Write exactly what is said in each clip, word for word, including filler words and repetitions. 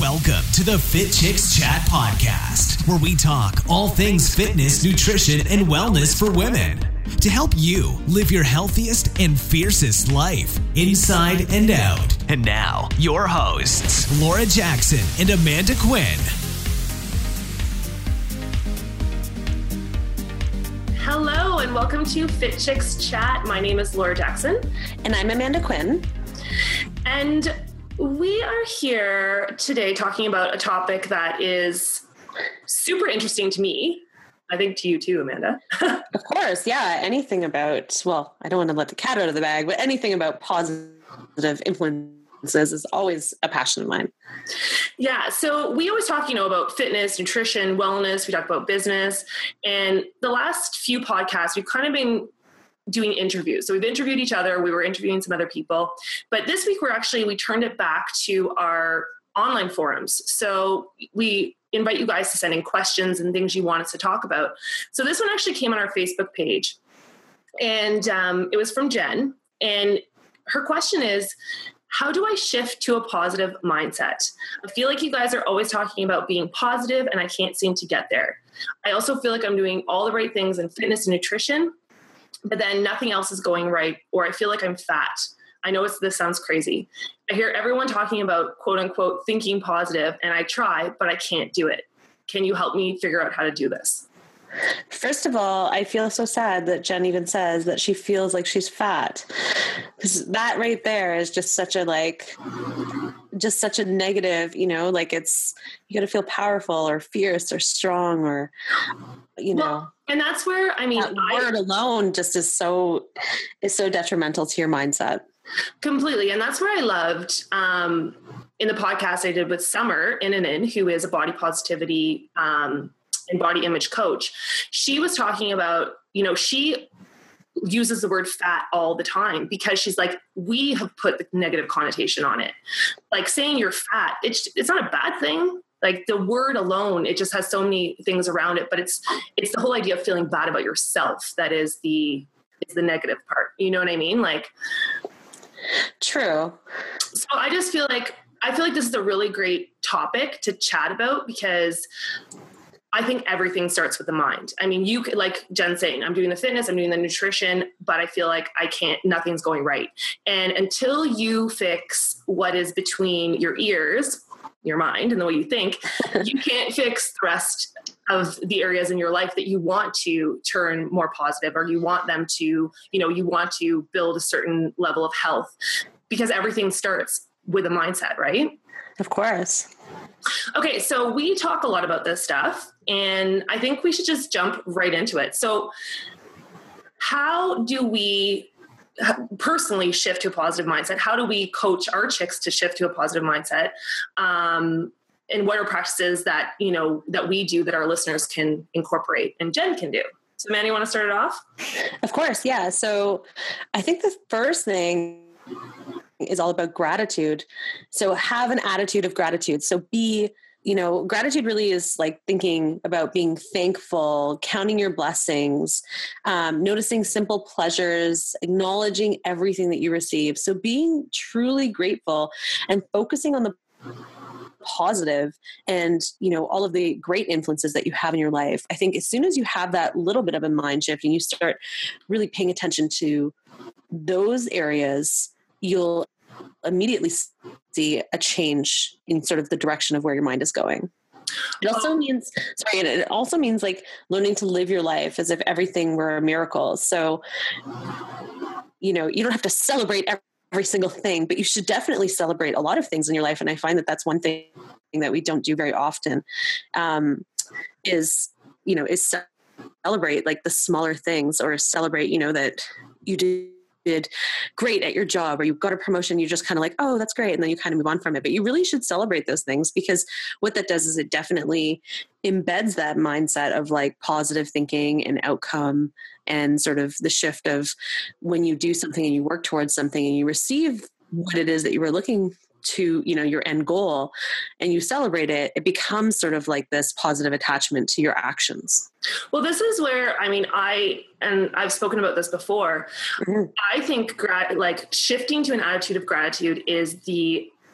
Welcome to the Fit Chicks Chat Podcast, where we talk all things fitness, nutrition, and wellness for women to help you live your healthiest and fiercest life, inside and out. And now, your hosts, Laura Jackson and Amanda Quinn. Hello, and welcome to Fit Chicks Chat. My name is Laura Jackson. And I'm Amanda Quinn. And we are here today talking about a topic that is super interesting to me. I think to you too, Amanda. Of course, yeah. Anything about, well, I don't want to let the cat out of the bag, but anything about positive influences is always a passion of mine. Yeah, so we always talk, you know, about fitness, nutrition, wellness. We talk about business. And the last few podcasts, we've kind of been doing interviews. So we've interviewed each other. We were interviewing some other people. But this week, we're actually, we turned it back to our online forums. So we invite you guys to send in questions and things you want us to talk about. So this one actually came on our Facebook page. And um, it was from Jen. And her question is, how do I shift to a positive mindset? I feel like you guys are always talking about being positive, and I can't seem to get there. I also feel like I'm doing all the right things in fitness and nutrition, but then nothing else is going right, or I feel like I'm fat. I know it's, this sounds crazy. I hear everyone talking about quote unquote thinking positive, and I try, but I can't do it. Can you help me figure out how to do this? First of all, I feel so sad that Jen even says that she feels like she's fat, because that right there is just such a like, just such a negative, you know, like it's, you got to feel powerful or fierce or strong or, you know. Well, and that's where, I mean, that I, word alone just is so, is so detrimental to your mindset. Completely. And that's where I loved, um, in the podcast I did with Summer Inanen, who is a body positivity, um, and body image coach. She was talking about, you know, she uses the word fat all the time because she's like, we have put the negative connotation on it. Like saying you're fat, it's it's not a bad thing. Like the word alone, it just has so many things around it, but it's it's the whole idea of feeling bad about yourself that is the is the negative part. You know what I mean? Like, true. So I just feel like I feel like this is a really great topic to chat about because I think everything starts with the mind. I mean, you could, like Jen saying, I'm doing the fitness, I'm doing the nutrition, but I feel like I can't, nothing's going right. And until you fix what is between your ears, your mind and the way you think, you can't fix the rest of the areas in your life that you want to turn more positive, or you want them to, you know, you want to build a certain level of health, because everything starts with a mindset, right? Of course. Okay, so we talk a lot about this stuff, and I think we should just jump right into it. So how do we personally shift to a positive mindset? How do we coach our chicks to shift to a positive mindset? Um, and what are practices that, you know, that we do that our listeners can incorporate and Jen can do? So Manny, you want to start it off? Of course, yeah. So I think the first thing is all about gratitude. So have an attitude of gratitude. So be, you know, gratitude really is like thinking about being thankful, counting your blessings, um, noticing simple pleasures, acknowledging everything that you receive. So being truly grateful and focusing on the positive and, you know, all of the great influences that you have in your life. I think as soon as you have that little bit of a mind shift and you start really paying attention to those areas, you'll immediately see a change in sort of the direction of where your mind is going. It also means, sorry, it also means like learning to live your life as if everything were a miracle. So, you know, you don't have to celebrate every, every single thing, but you should definitely celebrate a lot of things in your life. And I find that that's one thing that we don't do very often, um, is, you know, is celebrate like the smaller things, or celebrate, you know, that you do did great at your job, or you got a promotion, you're just kind of like, oh, that's great. And then you kind of move on from it. But you really should celebrate those things, because what that does is it definitely embeds that mindset of like positive thinking and outcome, and sort of the shift of when you do something and you work towards something and you receive what it is that you were looking to, you know, your end goal, and you celebrate it, it becomes sort of like this positive attachment to your actions. Well, this is where, I mean, I, and I've spoken about this before. Mm-hmm. I think grat- like shifting to an attitude of gratitude is the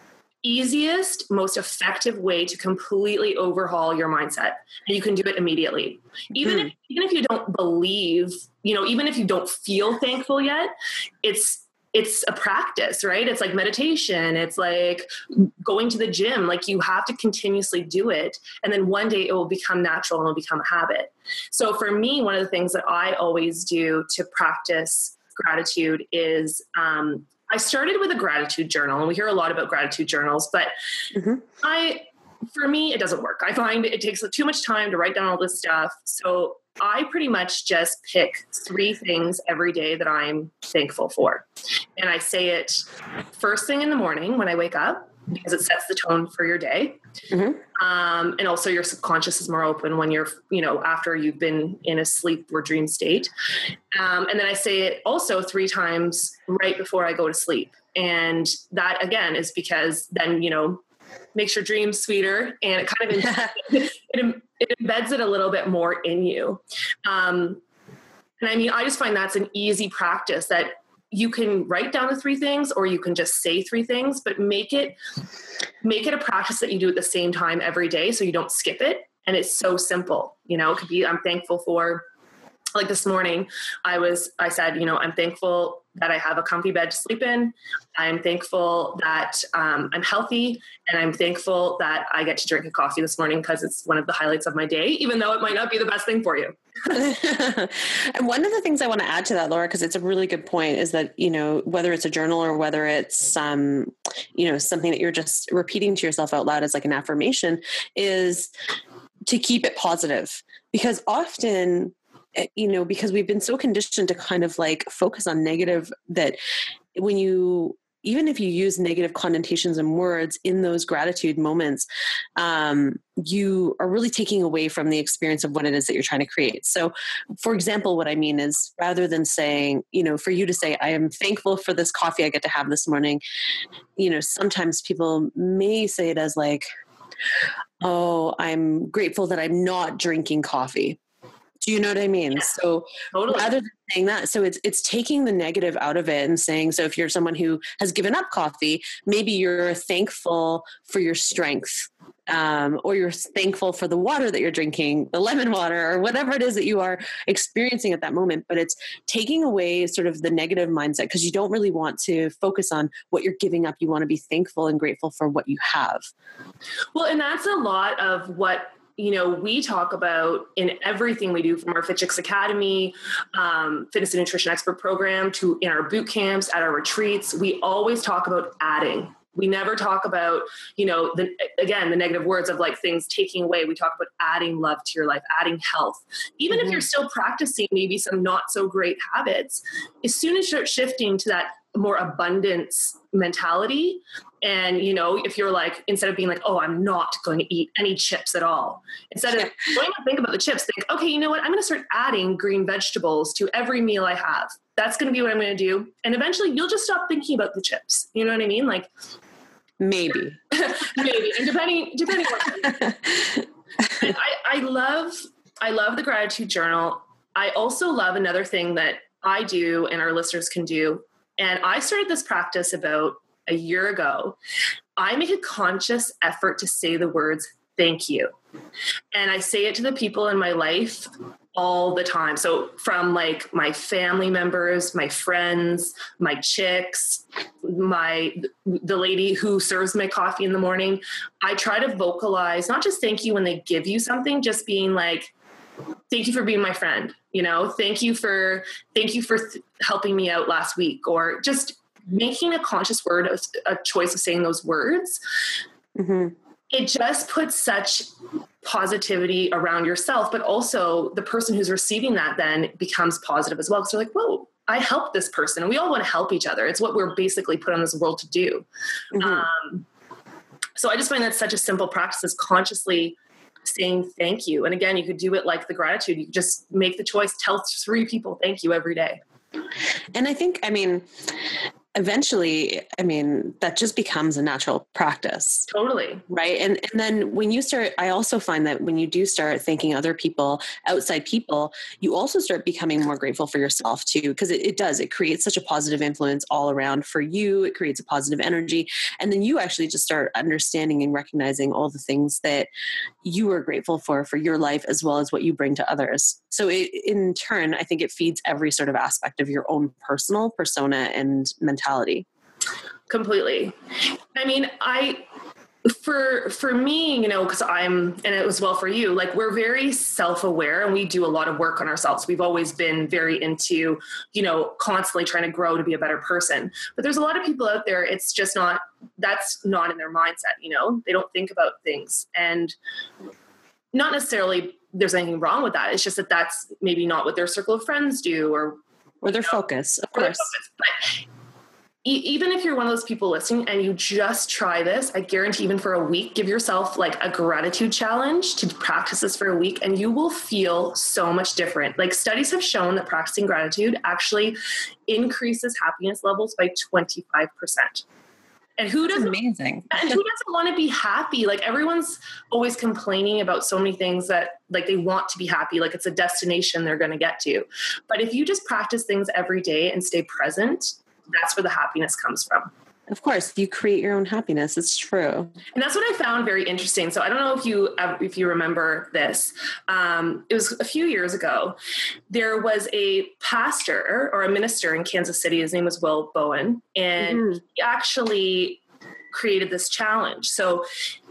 easiest, most effective way to completely overhaul your mindset. And you can do it immediately. Even mm. if, even if you don't believe, you know, even if you don't feel thankful yet, it's, it's a practice, right? It's like meditation. It's like going to the gym. Like you have to continuously do it. And then one day it will become natural and it will become a habit. So for me, one of the things that I always do to practice gratitude is, um, I started with a gratitude journal, and we hear a lot about gratitude journals, but mm-hmm. I, for me, it doesn't work. I find it takes too much time to write down all this stuff. So I pretty much just pick three things every day that I'm thankful for. And I say it first thing in the morning when I wake up, because it sets the tone for your day. Mm-hmm. Um, and also your subconscious is more open when you're, you know, after you've been in a sleep or dream state. Um, and then I say it also three times right before I go to sleep. And that again is because then, you know, makes your dreams sweeter, and it kind of, it, it, it embeds it a little bit more in you. Um, and I mean, I just find that's an easy practice that you can write down the three things, or you can just say three things, but make it, make it a practice that you do at the same time every day, so you don't skip it. And it's so simple, you know, it could be, I'm thankful for, like this morning, I was, I said, you know, I'm thankful that I have a comfy bed to sleep in. I'm thankful that um, I'm healthy, and I'm thankful that I get to drink a coffee this morning because it's one of the highlights of my day, even though it might not be the best thing for you. And one of the things I want to add to that, Laura, because it's a really good point, is that, you know, whether it's a journal or whether it's, um, you know, something that you're just repeating to yourself out loud as like an affirmation, is to keep it positive. Because often, you know, because we've been so conditioned to kind of like focus on negative, that when you, even if you use negative connotations and words in those gratitude moments, um, you are really taking away from the experience of what it is that you're trying to create. So for example, what I mean is, rather than saying, you know, for you to say, I am thankful for this coffee I get to have this morning, you know, sometimes people may say it as like, oh, I'm grateful that I'm not drinking coffee. Do you know what I mean? Yeah, so totally. Rather than saying that, so it's it's taking the negative out of it and saying, so if you're someone who has given up coffee, maybe you're thankful for your strength, um, or you're thankful for the water that you're drinking, the lemon water, or whatever it is that you are experiencing at that moment. But it's taking away sort of the negative mindset, because you don't really want to focus on what you're giving up. You want to be thankful and grateful for what you have. Well, and that's a lot of what, you know, we talk about in everything we do, from our Fit Chicks Academy, um, fitness and nutrition expert program, to in our boot camps, at our retreats. We always talk about adding. We never talk about, you know, the, again, the negative words of like things taking away. We talk about adding love to your life, adding health. Even mm-hmm. if you're still practicing maybe some not so great habits, as soon as you're shifting to that more abundance mentality, and, you know, if you're like, instead of being like, oh, I'm not going to eat any chips at all, instead of going to think about the chips, think, okay, you know what? I'm going to start adding green vegetables to every meal I have. That's going to be what I'm going to do. And eventually you'll just stop thinking about the chips. You know what I mean? Like maybe, maybe. And depending, depending on I, I love, I love the gratitude journal. I also love another thing that I do and our listeners can do. And I started this practice about a year ago. I make a conscious effort to say the words, thank you. And I say it to the people in my life all the time. So from like my family members, my friends, my chicks, my, the lady who serves my coffee in the morning, I try to vocalize, not just thank you when they give you something, just being like, thank you for being my friend. You know, thank you for, thank you for th- helping me out last week, or just making a conscious word, a choice of saying those words. Mm-hmm. It just puts such positivity around yourself, but also the person who's receiving that then becomes positive as well. Because they're like, whoa, I helped this person. And we all want to help each other. It's what we're basically put on this world to do. Mm-hmm. Um, so I just find that such a simple practice, is consciously saying thank you. And again, you could do it like the gratitude. You just make the choice, tell three people thank you every day. And I think, I mean, eventually, I mean, that just becomes a natural practice. Totally. Right. And and then when you start, I also find that when you do start thanking other people, outside people, you also start becoming more grateful for yourself too, because it, it does, it creates such a positive influence all around for you. It creates a positive energy. And then you actually just start understanding and recognizing all the things that you are grateful for, for your life, as well as what you bring to others. So it, in turn, I think it feeds every sort of aspect of your own personal persona and mentality. Completely. I mean, I, for, for me, you know, cause I'm, and it was well for you, like we're very self-aware and we do a lot of work on ourselves. We've always been very into, you know, constantly trying to grow to be a better person, but there's a lot of people out there. It's just not, that's not in their mindset. You know, they don't think about things, and not necessarily there's anything wrong with that. It's just that that's maybe not what their circle of friends do, or, or their you know, focus, of or course. But even if you're one of those people listening and you just try this, I guarantee even for a week, give yourself like a gratitude challenge to practice this for a week, and you will feel so much different. Like studies have shown that practicing gratitude actually increases happiness levels by twenty-five percent. And who doesn't, amazing. and who doesn't want to be happy? Like everyone's always complaining about so many things that like they want to be happy. Like it's a destination they're going to get to. But if you just practice things every day and stay present, that's where the happiness comes from. Of course, you create your own happiness. It's true. And that's what I found very interesting. So I don't know if you, if you remember this. Um, it was a few years ago. There was a pastor or a minister in Kansas City. His name was Will Bowen. And mm-hmm. he actually created this challenge. So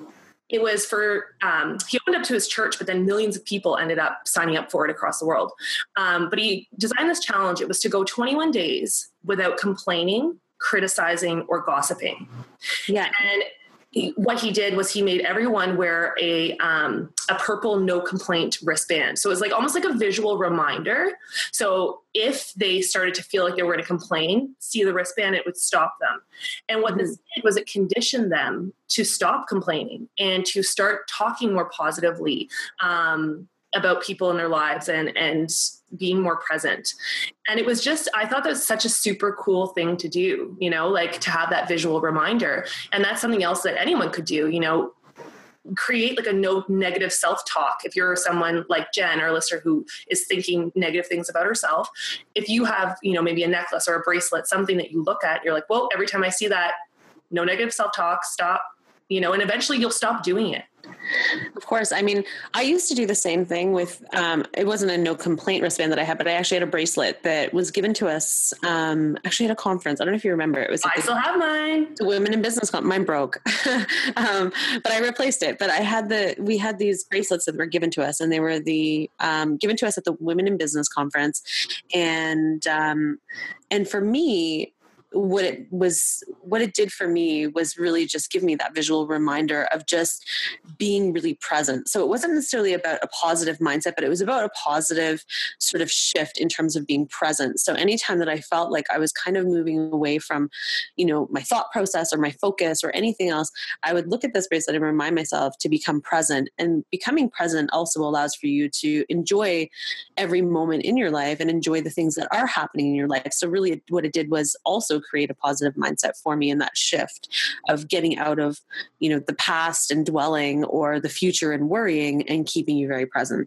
it was for, um, he opened up to his church, but then millions of people ended up signing up for it across the world. Um, but he designed this challenge. It was to go twenty-one days without complaining, criticizing, or gossiping. Yeah. And he, what he did was he made everyone wear a um, a purple no complaint wristband. So it was like almost like a visual reminder. So if they started to feel like they were going to complain, see the wristband, it would stop them. And what mm-hmm. this did was it conditioned them to stop complaining and to start talking more positively um, about people in their lives and and being more present. And it was just, I thought that was such a super cool thing to do, you know, like to have that visual reminder. And that's something else that anyone could do, you know, create like a no negative self-talk. If you're someone like Jen, our listener, who is thinking negative things about herself, if you have, you know, maybe a necklace or a bracelet, something that you look at, you're like, well, every time I see that, no negative self-talk, stop, you know, and eventually you'll stop doing it. Of course. I mean, I used to do the same thing with, um, it wasn't a no complaint wristband that I had, but I actually had a bracelet that was given to us, um, actually at a conference. I don't know if you remember. It was I still have mine. The Women in Business Conference. Mine broke, um, but I replaced it. But I had the, we had these bracelets that were given to us, and they were the, um, given to us at the Women in Business Conference. And, um, and for me, what it was, what it did for me was really just give me that visual reminder of just being really present. So it wasn't necessarily about a positive mindset, but it was about a positive sort of shift in terms of being present. So anytime that I felt like I was kind of moving away from, you know, my thought process or my focus or anything else, I would look at this bracelet and remind myself to become present. And becoming present also allows for you to enjoy every moment in your life and enjoy the things that are happening in your life. So really what it did was also create a positive mindset for me in that shift of getting out of, you know, the past and dwelling or the future and worrying, and keeping you very present.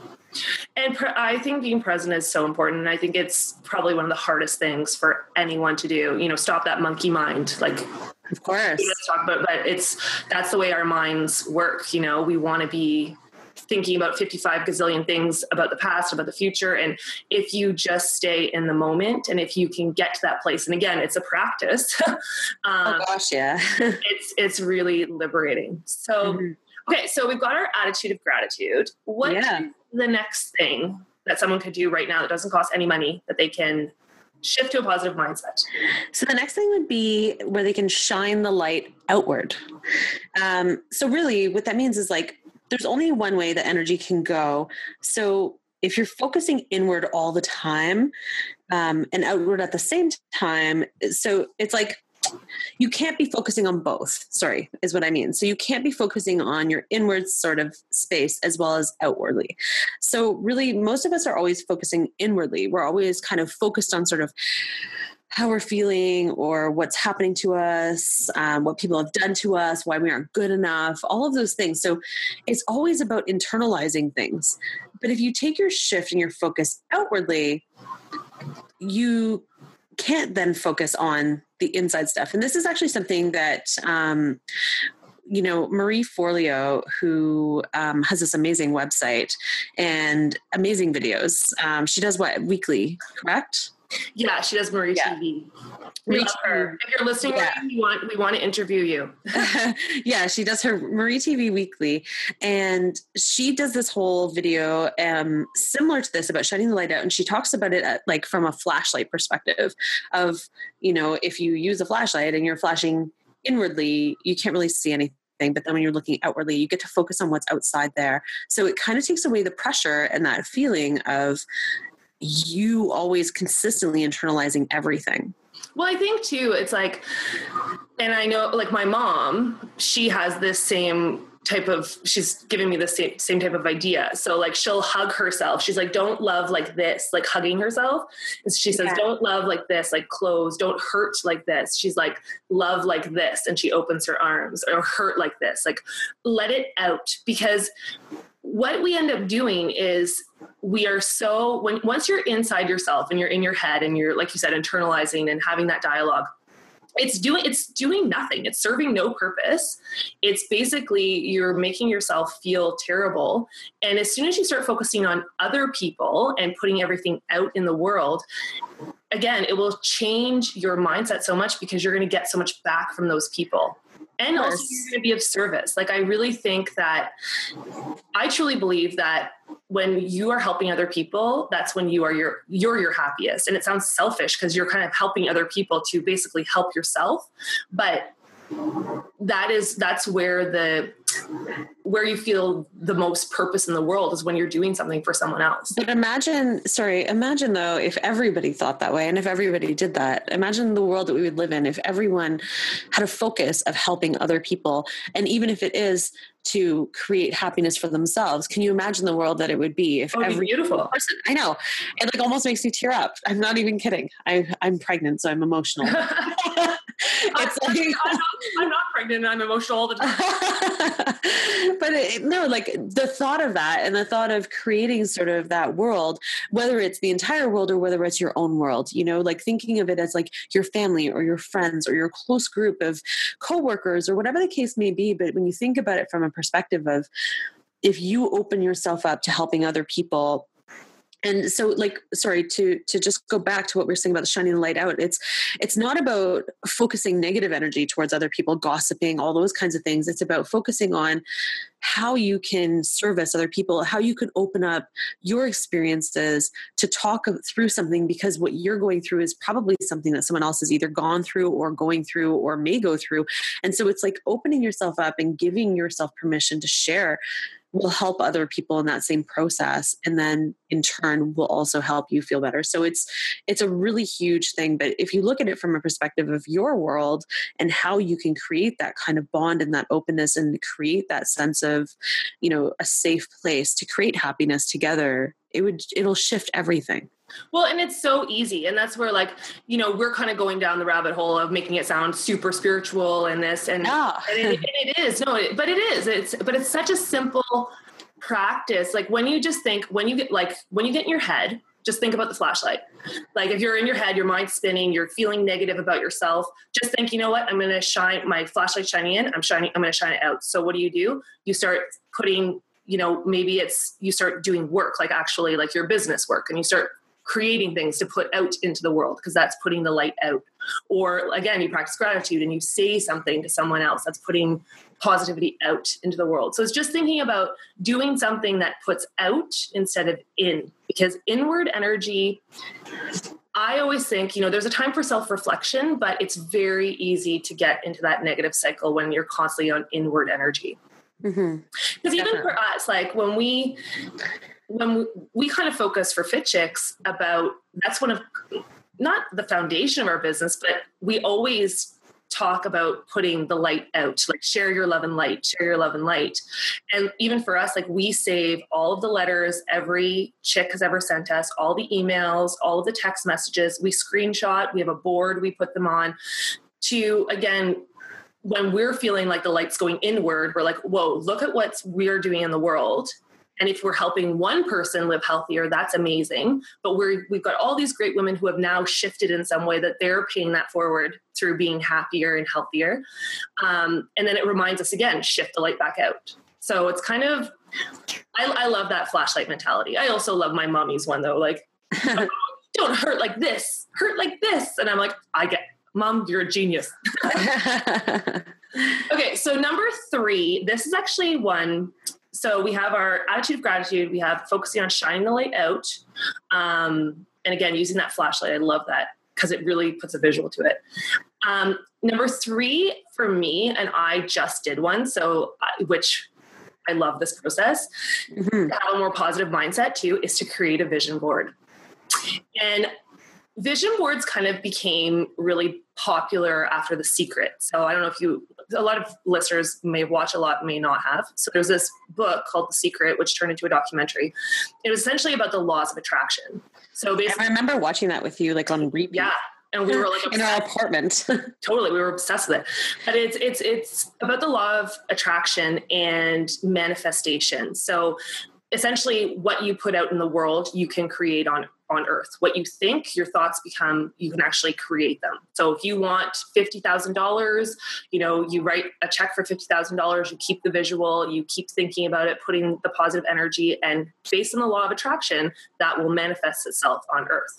And pre- I think being present is so important. And I think it's probably one of the hardest things for anyone to do, you know, stop that monkey mind. Like, of course, let's talk about, but it's, that's the way our minds work. You know, we want to be thinking about fifty-five gazillion things about the past, about the future. And if you just stay in the moment, and if you can get to that place, and again, it's a practice. um, oh gosh, yeah. it's, it's really liberating. So, mm-hmm. okay. So we've got our attitude of gratitude. What yeah. is the next thing that someone could do right now that doesn't cost any money that they can shift to a positive mindset? So the next thing would be where they can shine the light outward. Um, so really what that means is like, there's only one way that energy can go. So if you're focusing inward all the time um, and outward at the same time, so it's like you can't be focusing on both, sorry, is what I mean. So you can't be focusing on your inward sort of space as well as outwardly. So really, most of us are always focusing inwardly. We're always kind of focused on sort of how we're feeling or what's happening to us, um, what people have done to us, why we aren't good enough, all of those things. So it's always about internalizing things. But if you take your shift and your focus outwardly, you can't then focus on the inside stuff. And this is actually something that, um, you know, Marie Forleo, who um, has this amazing website and amazing videos. Um, she does what, weekly, correct? Yeah, she does Marie yeah. T V. We love her. If you're listening, yeah. Marie, we want we want to interview you. Yeah, she does her Marie T V weekly, and she does this whole video um, similar to this about shining the light out, and she talks about it at, like from a flashlight perspective of, you know, if you use a flashlight and you're flashing inwardly, you can't really see anything. But then when you're looking outwardly, you get to focus on what's outside there. So it kind of takes away the pressure and that feeling of you always consistently internalizing everything. Well, I think too, it's like, and I know like my mom, she has this same type of, she's giving me the same, same type of idea. So like, she'll hug herself. She's like, don't love like this, like hugging herself. And she says, yeah. don't love like this, like close, don't hurt like this. She's like, love like this. And she opens her arms, or hurt like this, like let it out. Because what we end up doing is we are so, when once you're inside yourself and you're in your head and you're, like you said, internalizing and having that dialogue, it's doing, it's doing nothing. It's serving no purpose. It's basically, you're making yourself feel terrible. And as soon as you start focusing on other people and putting everything out in the world, again, it will change your mindset so much because you're going to get so much back from those people. And also you're going to be of service. Like, I really think that, I truly believe that when you are helping other people, that's when you are your, you're your happiest. And it sounds selfish because you're kind of helping other people to basically help yourself. But that is, that's where the, where you feel the most purpose in the world is when you're doing something for someone else. But imagine, sorry, imagine though, if everybody thought that way and if everybody did that, imagine the world that we would live in if everyone had a focus of helping other people. And even if it is to create happiness for themselves, can you imagine the world that it would be if oh, every beautiful person, I know, it like almost makes me tear up. I'm not even kidding. I, I'm pregnant, so I'm emotional. It's I'm, like, I'm, not, I'm not pregnant and I'm emotional all the time. But it, no, like the thought of that and the thought of creating sort of that world, whether it's the entire world or whether it's your own world, you know, like thinking of it as like your family or your friends or your close group of coworkers or whatever the case may be. But when you think about it from a perspective of if you open yourself up to helping other people. And so like, sorry, to, to just go back to what we were saying about the shining the light out, it's, it's not about focusing negative energy towards other people, gossiping, all those kinds of things. It's about focusing on how you can service other people, how you can open up your experiences to talk through something, because what you're going through is probably something that someone else has either gone through or going through or may go through. And so it's like opening yourself up and giving yourself permission to share will help other people in that same process. And then in turn will also help you feel better. So it's, it's a really huge thing. But if you look at it from a perspective of your world and how you can create that kind of bond and that openness and create that sense of, you know, a safe place to create happiness together, it would, it'll shift everything. Well, and it's so easy. And that's where like, you know, we're kind of going down the rabbit hole of making it sound super spiritual and this, and, yeah. and, it, and it is, no, it, but it is, it's, but it's such a simple practice. Like when you just think, when you get like, when you get in your head, just think about the flashlight. Like if you're in your head, your mind's spinning, you're feeling negative about yourself, just think, you know what, I'm going to shine my flashlight shining in, I'm shining, I'm going to shine it out. So what do you do? You start putting, you know, maybe it's, you start doing work, like actually like your business work, and you start creating things to put out into the world, because that's putting the light out. Or again, you practice gratitude and you say something to someone else, that's putting positivity out into the world. So it's just thinking about doing something that puts out instead of in, because inward energy, I always think, you know, there's a time for self-reflection, but it's very easy to get into that negative cycle when you're constantly on inward energy. Because mm-hmm. even for us, like when we, when we, we kind of focus for Fit Chicks about, that's one of, not the foundation of our business, but we always talk about putting the light out, like share your love and light, share your love and light. And even for us, like we save all of the letters every chick has ever sent us, all the emails, all of the text messages, we screenshot, we have a board, we put them on to, again, when we're feeling like the light's going inward, we're like, whoa, look at what we're doing in the world. And if we're helping one person live healthier, that's amazing. But we're, we've got all these great women who have now shifted in some way that they're paying that forward through being happier and healthier. Um, and then it reminds us again, shift the light back out. So it's kind of, I, I love that flashlight mentality. I also love my mommy's one though, like, oh, don't hurt like this, hurt like this. And I'm like, I get it. Mom, you're a genius. Okay, so number three, this is actually one. So we have our attitude of gratitude. We have focusing on shining the light out. Um, and again, using that flashlight. I love that because it really puts a visual to it. Um, number three for me, and I just did one, so uh, which I love this process, mm-hmm. to have a more positive mindset too, is to create a vision board. And vision boards kind of became really popular after The Secret. So I don't know if you, a lot of listeners may have watched, a lot may not have. So there's this book called The Secret, which turned into a documentary. It was essentially about the laws of attraction. So basically, I remember watching that with you, like on repeat. Yeah. And we were like in our apartment. Totally. We were obsessed with it. But it's, it's, it's about the law of attraction and manifestation. So essentially what you put out in the world, you can create on on earth. What you think, your thoughts become, you can actually create them. So if you want fifty thousand dollars, you know, you write a check for fifty thousand dollars, you keep the visual, you keep thinking about it, putting the positive energy, and based on the law of attraction, that will manifest itself on earth.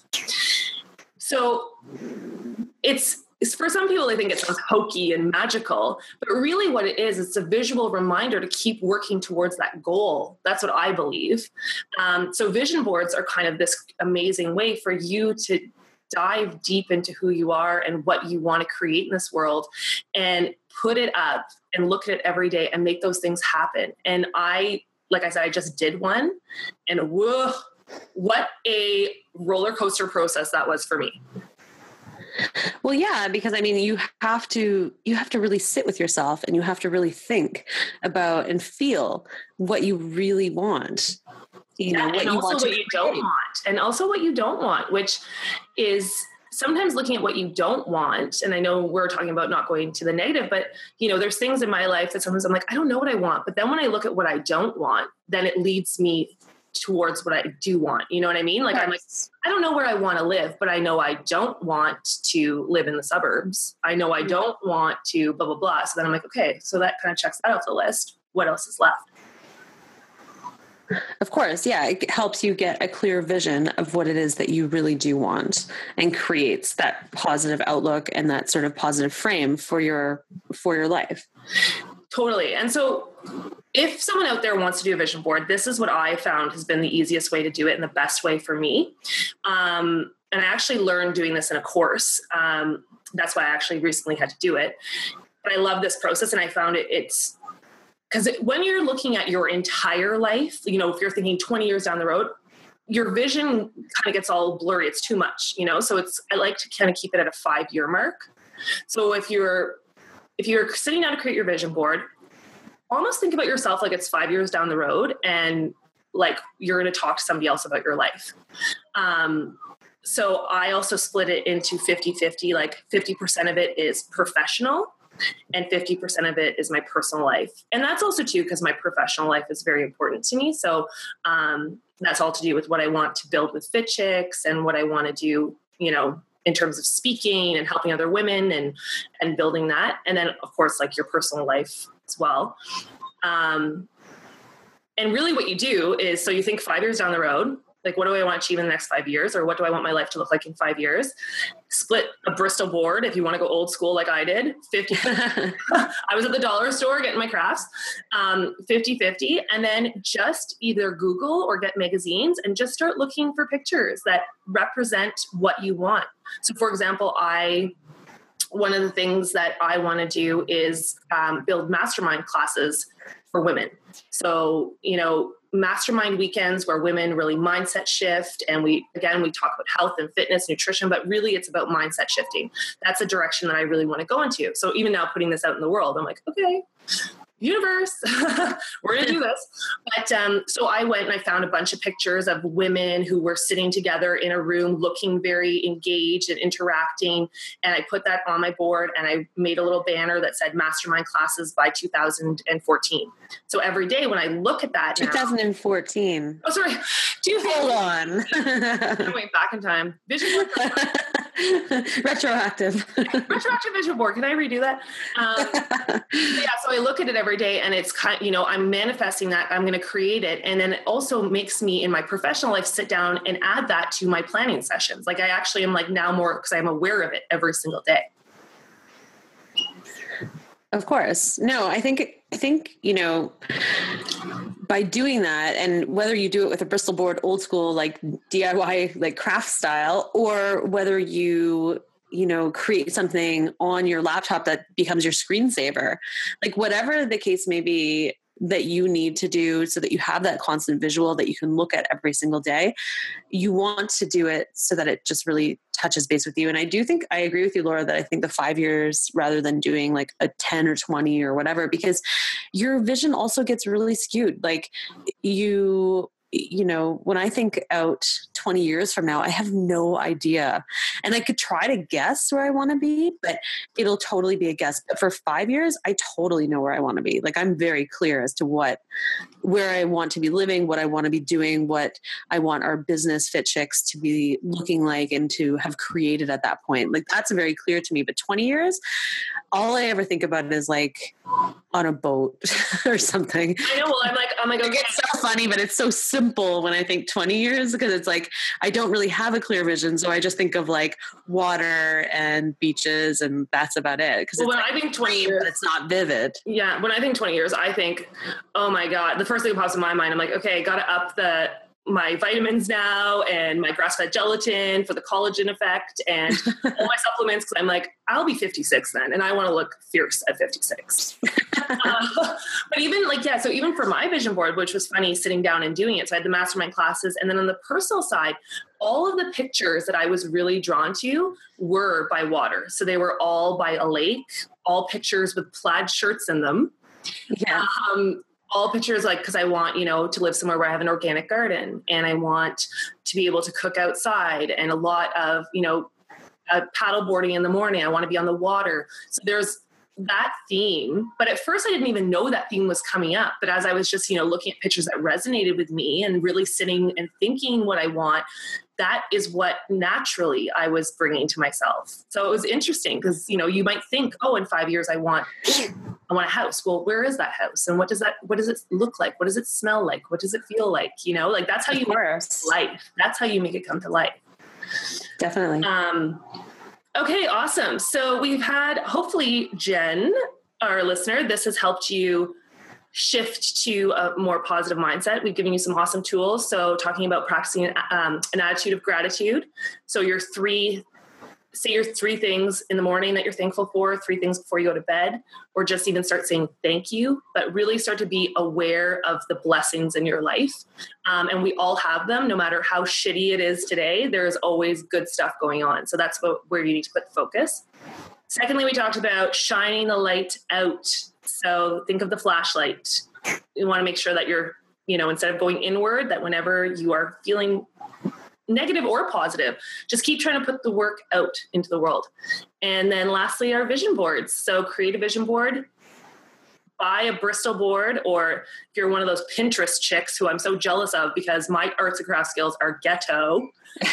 So it's, it's for some people, I think it sounds hokey and magical, but really what it is, it's a visual reminder to keep working towards that goal. That's what I believe. Um, so vision boards are kind of this amazing way for you to dive deep into who you are and what you want to create in this world and put it up and look at it every day and make those things happen. And I, like I said, I just did one, and whoa, what a roller coaster process that was for me. Well, yeah, because I mean, you have to, you have to really sit with yourself and you have to really think about and feel what you really want. You yeah, know, what and you also want what to you don't want, and also what you don't want, which is sometimes looking at what you don't want. And I know we're talking about not going to the negative, but you know, there's things in my life that sometimes I'm like, I don't know what I want. But then when I look at what I don't want, then it leads me towards what I do want. You know what I mean? Like, yes. I'm like, I don't know where I want to live, but I know I don't want to live in the suburbs. I know I don't want to blah, blah, blah. So then I'm like, okay, so that kind of checks that off the list. What else is left? Of course. Yeah. It helps you get a clear vision of what it is that you really do want and creates that positive outlook and that sort of positive frame for your, for your life. Totally. And so if someone out there wants to do a vision board, this is what I found has been the easiest way to do it and the best way for me. Um, and I actually learned doing this in a course. Um, that's why I actually recently had to do it. But I love this process, and I found it, it's because it, when you're looking at your entire life, you know, if you're thinking twenty years down the road, your vision kind of gets all blurry. It's too much, you know? So it's, I like to kind of keep it at a five year mark. So if you're, if you're sitting down to create your vision board, almost think about yourself like it's five years down the road and like you're going to talk to somebody else about your life. Um, so I also split it into fifty fifty, like fifty percent of it is professional and fifty percent of it is my personal life. And that's also too, because my professional life is very important to me. So um, that's all to do with what I want to build with Fit Chicks and what I want to do, you know, in terms of speaking and helping other women and, and building that. And then of course, like your personal life as well. Um, and really what you do is, so you think five years down the road, like what do I want to achieve in the next five years? Or what do I want my life to look like in five years? Split a Bristol board. If you want to go old school, like I did, fifty, I was at the dollar store getting my crafts, um, fifty fifty. And then just either Google or get magazines and just start looking for pictures that represent what you want. So for example, I one of the things that I want to do is um, build mastermind classes for women. So, you know, mastermind weekends where women really mindset shift. And we, again, we talk about health and fitness, nutrition, but really it's about mindset shifting. That's a direction that I really want to go into. So even now putting this out in the world, I'm like, okay, universe, we're going to do this. But um, so I went and I found a bunch of pictures of women who were sitting together in a room looking very engaged and interacting. And I put that on my board and I made a little banner that said mastermind classes by two thousand fourteen. So every day when I look at that now, twenty fourteen. Oh, sorry. Do you Hold on. I'm going back in time. Vision board. Retroactive. Retroactive vision board. Can I redo that? Um, yeah. So I look at it every day and it's kind of, you know, I'm manifesting that I'm going to create it. And then it also makes me in my professional life sit down and add that to my planning sessions. Like I actually am like now more because I'm aware of it every single day. Of course. No, I think, I think, you know, by doing that, and whether you do it with a Bristol board, old school, like D I Y, like craft style, or whether you, you know, create something on your laptop that becomes your screensaver, like whatever the case may be that you need to do so that you have that constant visual that you can look at every single day, you want to do it so that it just really touches base with you. And I do think, I agree with you, Laura, that I think the five years rather than doing like a ten or twenty or whatever, because your vision also gets really skewed. Like you, you know, when I think out twenty years from now, I have no idea. And I could try to guess where I want to be, but it'll totally be a guess. But for five years, I totally know where I want to be. Like I'm very clear as to what, where I want to be living, what I want to be doing, what I want our business Fit Chicks to be looking like and to have created at that point. Like that's very clear to me. But twenty years, all I ever think about is like on a boat or something. I know. Well, I'm like, I'm like, okay. It's so funny, but it's so simple when I think twenty years, because it's like, I don't really have a clear vision. So I just think of like water and beaches and that's about it. Cause well, it's when like I think twenty years, but it's not vivid. Yeah. When I think twenty years, I think, oh my God, the first thing that pops in my mind, I'm like, okay, got to up the, my vitamins now and my grass-fed gelatin for the collagen effect and all my supplements. Cause I'm like, I'll be fifty-six then. And I want to look fierce at fifty-six. uh, but even like, yeah. So even for my vision board, which was funny sitting down and doing it. So I had the mastermind classes. And then on the personal side, all of the pictures that I was really drawn to were by water. So they were all by a lake, all pictures with plaid shirts in them. Yeah. Um, all pictures like, cause I want, you know, to live somewhere where I have an organic garden and I want to be able to cook outside and a lot of, you know, uh, paddle boarding in the morning. I want to be on the water. So there's that theme, but at first I didn't even know that theme was coming up. But as I was just, you know, looking at pictures that resonated with me and really sitting and thinking what I want, that is what naturally I was bringing to myself. So it was interesting because, you know, you might think, oh, in five years, I want, I want a house. Well, where is that house? And what does that, what does it look like? What does it smell like? What does it feel like? You know, like that's how you make it come to life. That's how you make it come to life. Definitely. Um, okay, awesome. So we've had, hopefully, Jen, our listener, this has helped you shift to a more positive mindset. We've given you some awesome tools. So talking about practicing um, an attitude of gratitude. So your three, say your three things in the morning that you're thankful for, three things before you go to bed, or just even start saying thank you, but really start to be aware of the blessings in your life. Um, and we all have them, no matter how shitty it is today, there's always good stuff going on. So that's what, where you need to put the focus. Secondly, we talked about shining the light out. So think of the flashlight. You want to make sure that you're, you know, instead of going inward, that whenever you are feeling negative or positive, just keep trying to put the work out into the world. And then lastly, our vision boards. So create a vision board, buy a Bristol board, or if you're one of those Pinterest chicks who I'm so jealous of because my arts and craft skills are ghetto.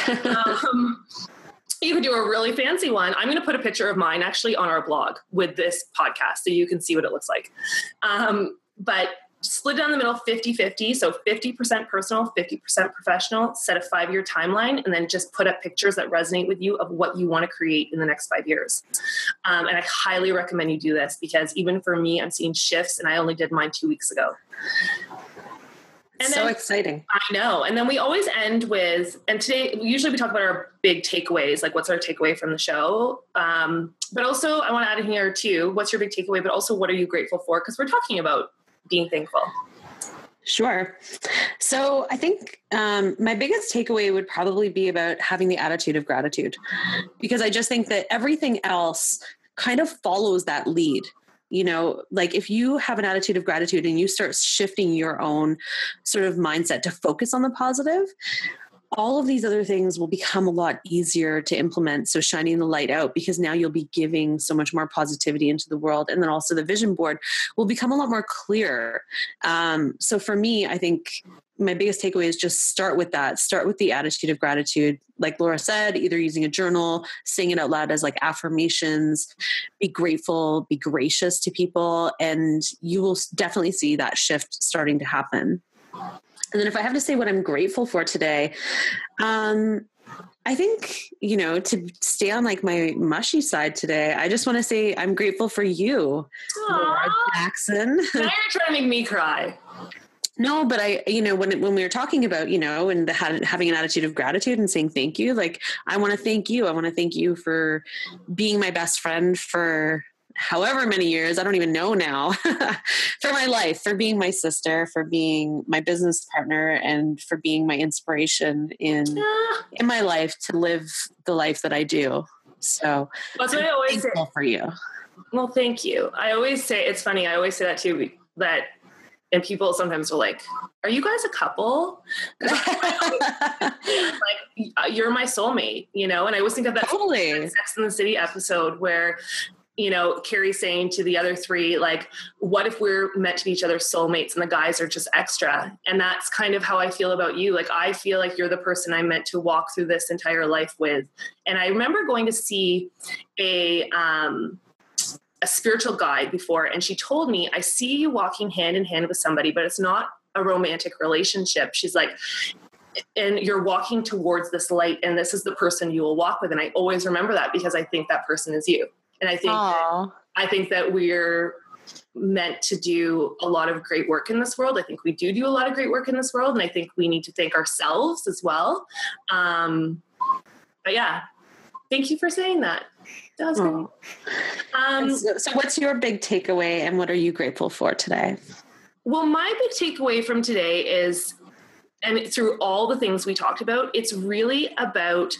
um, You could do a really fancy one. I'm going to put a picture of mine actually on our blog with this podcast so you can see what it looks like. Um, but split down the middle fifty-fifty. So fifty percent personal, fifty percent professional, set a five-year timeline, and then just put up pictures that resonate with you of what you want to create in the next five years. Um, and I highly recommend you do this because even for me, I'm seeing shifts and I only did mine two weeks ago. And so then, exciting. I know. And then we always end with, and today, usually we talk about our big takeaways, like what's our takeaway from the show. Um, but also I want to add in here too, what's your big takeaway, but also what are you grateful for? Because we're talking about being thankful. Sure. So I think um, my biggest takeaway would probably be about having the attitude of gratitude, because I just think that everything else kind of follows that lead. You know, like if you have an attitude of gratitude and you start shifting your own sort of mindset to focus on the positive, all of these other things will become a lot easier to implement. So shining the light out, because now you'll be giving so much more positivity into the world. And then also the vision board will become a lot more clear. Um, so for me, I think my biggest takeaway is just start with that. Start with the attitude of gratitude. Like Laura said, either using a journal, saying it out loud as like affirmations, be grateful, be gracious to people, and you will definitely see that shift starting to happen. And then if I have to say what I'm grateful for today, um, I think, you know, to stay on like my mushy side today, I just want to say I'm grateful for you, Laura Jackson. Now you're trying to make me cry. No, but I, you know, when when we were talking about, you know, and the, having an attitude of gratitude and saying thank you, like I want to thank you. I want to thank you for being my best friend for however many years, I don't even know now, for my life, for being my sister, for being my business partner, and for being my inspiration in Ah. in my life to live the life that I do. So that's what I always say. For you. Well, thank you. I always say, it's funny, I always say that too, that, and people sometimes are like, are you guys a couple? Like, you're my soulmate, you know? And I always think of that totally. Sex and the City episode where, you know, Carrie saying to the other three, like, what if we're meant to be each other's soulmates and the guys are just extra? And that's kind of how I feel about you. Like, I feel like you're the person I'm meant to walk through this entire life with. And I remember going to see a, um, a spiritual guide before, and she told me, I see you walking hand in hand with somebody, but it's not a romantic relationship. She's like, and you're walking towards this light, and this is the person you will walk with. And I always remember that because I think that person is you. And I think, that, I think that we're meant to do a lot of great work in this world. I think we do do a lot of great work in this world. And I think we need to thank ourselves as well. Um, but yeah, thank you for saying that. That was great. Um, so, so what's your big takeaway, and what are you grateful for today? Well, my big takeaway from today is, and through all the things we talked about, it's really about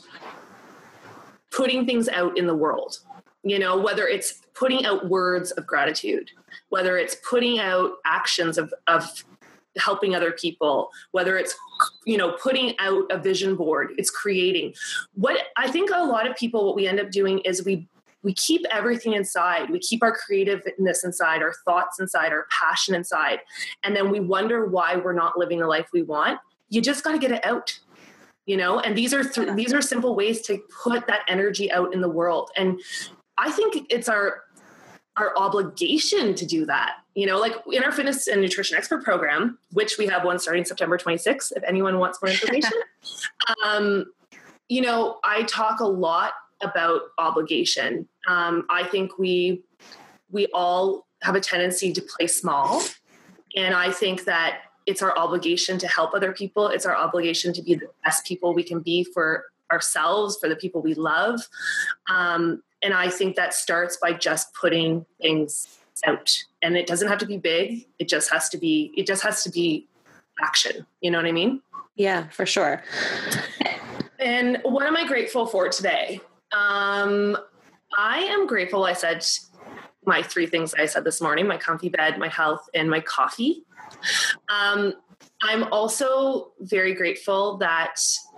putting things out in the world. You know, whether it's putting out words of gratitude, whether it's putting out actions of, of helping other people, whether it's, you know, putting out a vision board, it's creating. What I think a lot of people, what we end up doing is we we keep everything inside. We keep our creativeness inside, our thoughts inside, our passion inside. And then we wonder why we're not living the life we want. You just got to get it out. You know, and these are th- these are simple ways to put that energy out in the world. And I think it's our our obligation to do that. You know, like in our Fitness and Nutrition Expert program, which we have one starting September twenty-sixth, if anyone wants more information. um, you know, I talk a lot about obligation. Um, I think we we all have a tendency to play small. And I think that it's our obligation to help other people. It's our obligation to be the best people we can be for ourselves, for the people we love. Um, and I think that starts by just putting things out. And it doesn't have to be big. It just has to be, it just has to be action. You know what I mean? Yeah, for sure. And what am I grateful for today? Um, I am grateful. I said my three things I said this morning: my comfy bed, my health, and my coffee. Um, I'm also very grateful that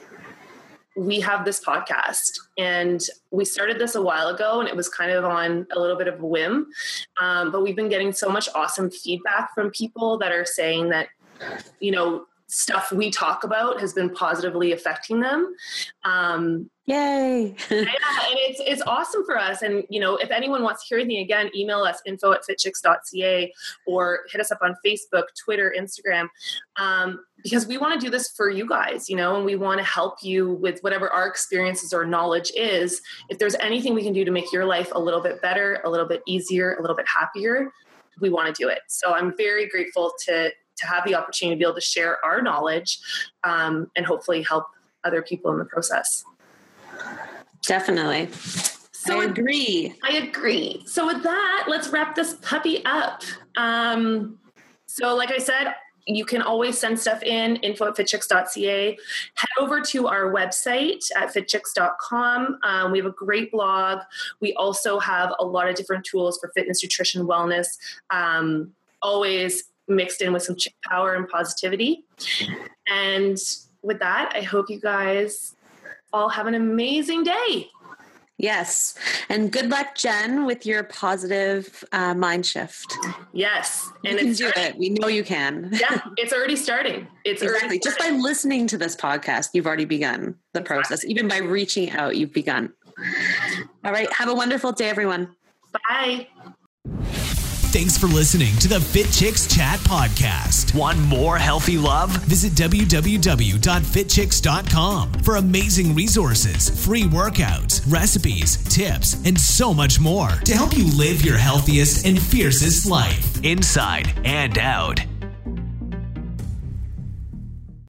we have this podcast, and we started this a while ago, and it was kind of on a little bit of a whim. Um, but we've been getting so much awesome feedback from people that are saying that, you know, stuff we talk about has been positively affecting them. Um, Yay. yeah, and it's it's awesome for us. And, you know, if anyone wants to hear anything, again, email us info at fitchicks dot c a or hit us up on Facebook, Twitter, Instagram, um, because we want to do this for you guys, you know, and we want to help you with whatever our experiences or knowledge is. If there's anything we can do to make your life a little bit better, a little bit easier, a little bit happier, we want to do it. So I'm very grateful to to have the opportunity to be able to share our knowledge um, and hopefully help other people in the process. Definitely. So I agree. I agree. So with that, let's wrap this puppy up. Um, so like I said, you can always send stuff in, info at fit chicks dot c a. Head over to our website at fit chicks dot com. Um, we have a great blog. We also have a lot of different tools for fitness, nutrition, wellness, um, always mixed in with some chick power and positivity. And with that, I hope you guys all have an amazing day. Yes. And good luck, Jen, with your positive uh, mind shift. Yes. And you can do it. We know you can. Yeah. It's already starting. It's exactly. already Just by listening to this podcast, you've already begun the process. Exactly. Even by reaching out, you've begun. All right. Have a wonderful day, everyone. Bye. Thanks for listening to the Fit Chicks Chat podcast. Want more healthy love? Visit w w w dot fit chicks dot com for amazing resources, free workouts, recipes, tips, and so much more to help you live your healthiest and fiercest life, inside and out.